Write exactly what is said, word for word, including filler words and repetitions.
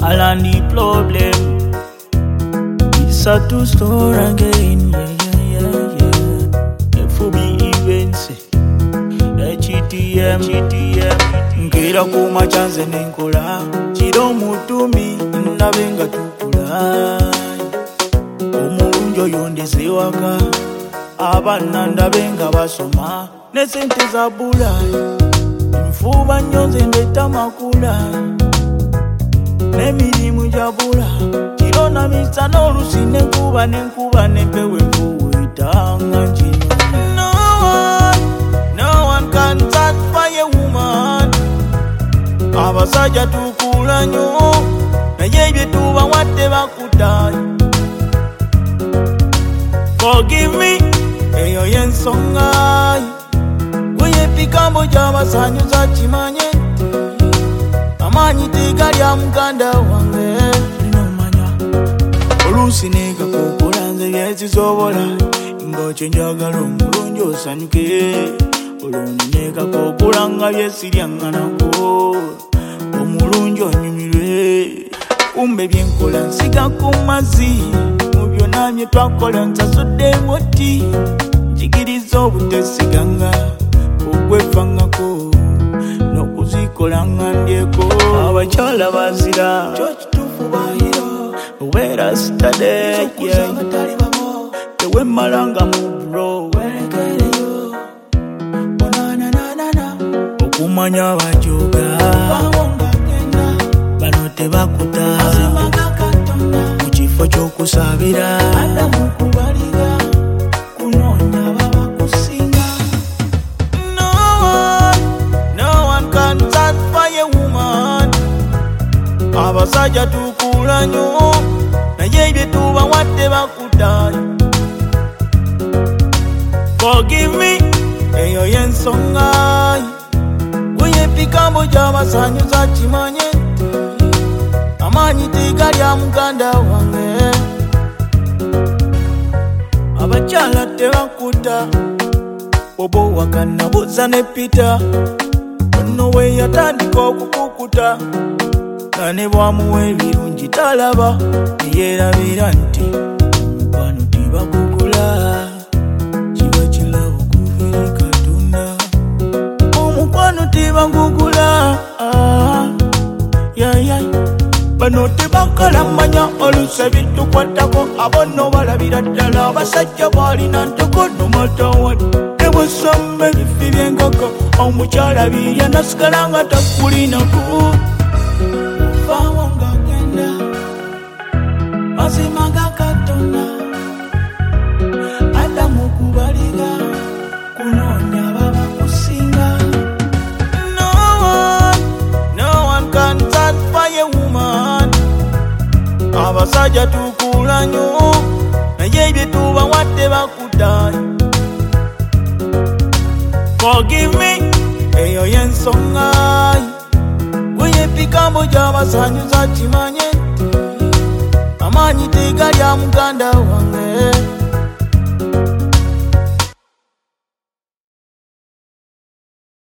Alani problem. It's a two store again. Yeah, yeah, yeah, yeah. F B events. G T M, G T M. Nkira kuma chanze nenkola. Chiro mutumi nabenga tukula. Omulunjo yondeze waka. Abana ndabenga basoma. Ne sente za bula. Mfuba nyonze ndeta makula. Ne mirimu jabula. Chiro na misa n'olusi nenkuba nenkuba nempewe mfuwe itanga njino. No one, no one can satisfy a woman. Abasajja tukula nyo. Naye ebye tuba wadde bakutayi. Forgive me, eyo yensonga. Weye pikambo gy'abasanyuza kimanye. Amanyi tigali amuganda wange. Oluusi nekakokola nze byezisobola. Ng'okyo njagala omulungi osanyuke. Oluusi nekakokola nga byesiryanga nako. Omulungi onyumirwe. Kumbe byenkola nsiga ku mazzi. Mu byonna bye twakola nsasudde emoti. Njigiriza obutesiganga. Ogwefangako. N'okuzikola ndyeko. Abakyala bazira. Kyo kituufu bahiro. Where I studied, yeah. The way malanga mu bro. Okumanya bajoga. Bano tebakuta. Mukifo ky'okusabira. Kunonya babakusinga. No one, no one can satisfy a woman. Abasajja tukula nyo. Naye ebye tuba wadde bakutayi. Forgive me, eyo yensonga. Weye pikambo gy'abasanyuza kimanye. Amanyi tigali amuganda wange. Abakyala tebakuta. Bobo wakana buza ne Peter. Ono we yatandika okukukuta. Kane bwamuwa ebirungi talaba. Yerabira nti mukwano tibakugula. Kiba kilabo kuviri Katonda. Omukwano tibakugula. Yayay. Bano tebakala manya oluse bitukwatako. Abono balabira ddala abasajja balina ntoko no matter what. Nebwesombe bifi by'enkoko. Omukyala birya nasigala nga takulinako. Mazima Katonda Adamu kubaliga kunonya babakusinga. No one, no one can satisfy a woman. Abasajja tukula nyo. Naye ebye tuba wadde bakutayi. Forgive me, eyo yensonga. Weye pikambo gy'abasanyuza kimanye. Amanyi tigali amuganda wange.